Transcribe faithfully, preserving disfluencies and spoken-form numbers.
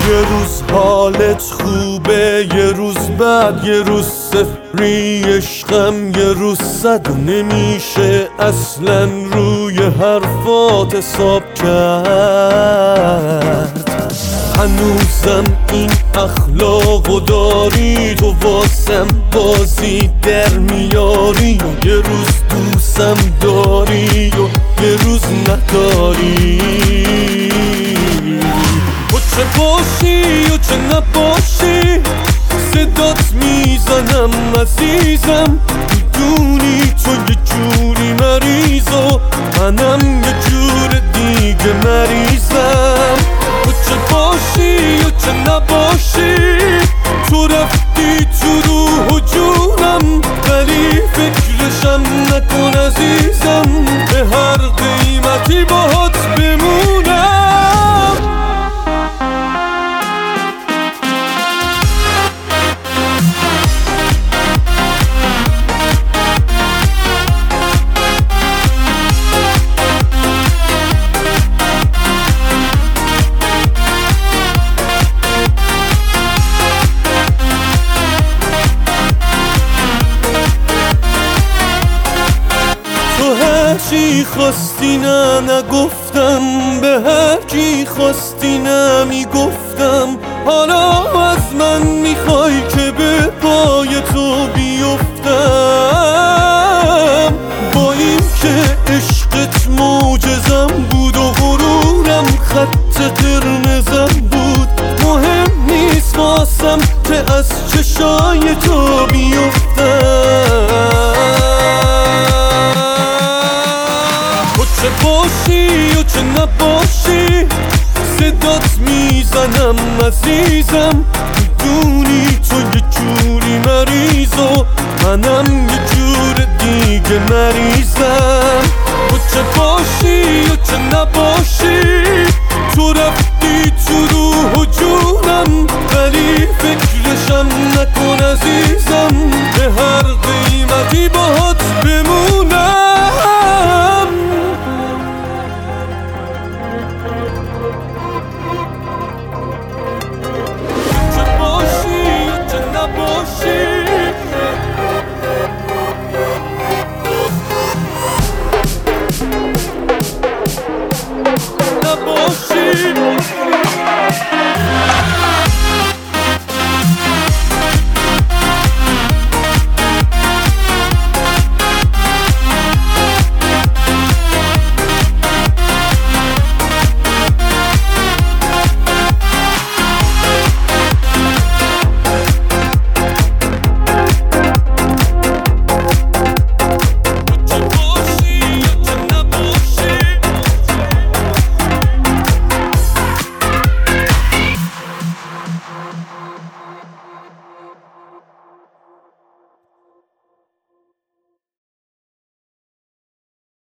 یه روز حالت خوبه، یه روز بعد، یه روز صفری عشقم، یه روز صد و نمیشه اصلا روی حرفات حساب کرد. هنوزم این اخلاقو داری، تو واسم بازی در میاری و یه روز دوستم داری و یه روز نداری. و چه باشی و چه نباشی صدات میزنم عزیزم، میدونی تو یه جوری مریض و منم یه جور دیگه مریضم. و چه باشی و چه نباشی تو رفتی تو روح و جونم، ولی فکرشم نکن عزیزم، به هر قیمتی باهات بمونم. هرچی خواستی نه نگفتم، به هرکی خواستی نمیگفتم. حالا از من میخوای که به پای تو بیفتم، با این که عشقت معجزم بود و غرورم خط قرمزم بود. مهم نیست واسم که از چشای تو بیفتم. چه باشی و چه نباشی صدات میزنم عزیزم، میدونی تو یه جوری مریض و منم یه جور دیگه مریضم. و چه باشی و چه نباشی تو رفتی